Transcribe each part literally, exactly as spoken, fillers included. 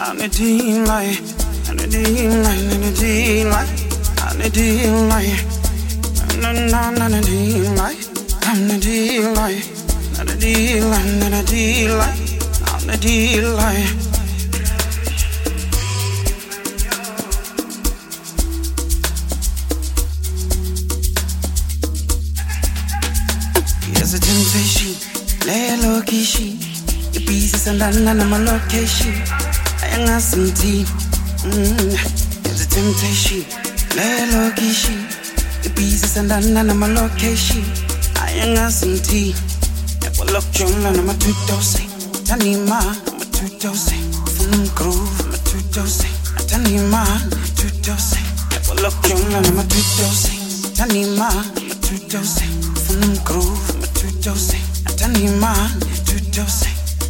on the team light, on the team light, on the team light, on the team light, on the team light, on the team light, on the team light, on the team light, on the team light. Here's a temptation, lay low key she. The pieces and I'm on my location. I ain't got some tea. Mm. It's a temptation. Lay low key she. The pieces and I'm on my location. I ain't got some tea. Never look young and I'm a two dosing. Tanima, I'm a two dosing. From groove, I'm a two dosing. Tanima, two dosing. Never look young and I'm a two dosing. Tanima, I'm a two dosing. From groove, I'm a two dosing. Tanima, two dosing.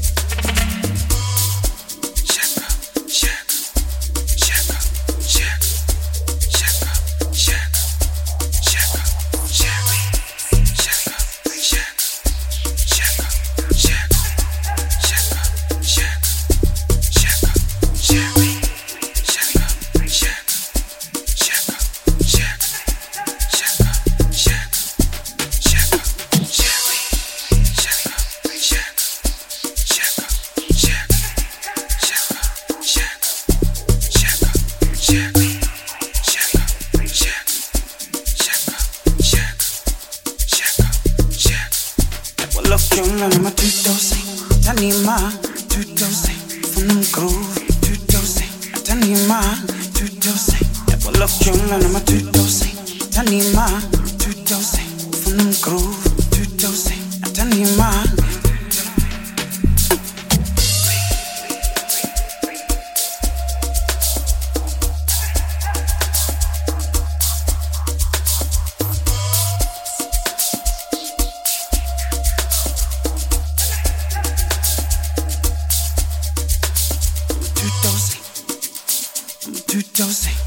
I'm a two dosing, Tanima, two dosing, from them groove, two dosing, Tanima, two dosing, Never look young and I'm a two dosing, Tanima, two dosing, from them groove, two dosing, Tanima. Two dosing, I'm a two dosing.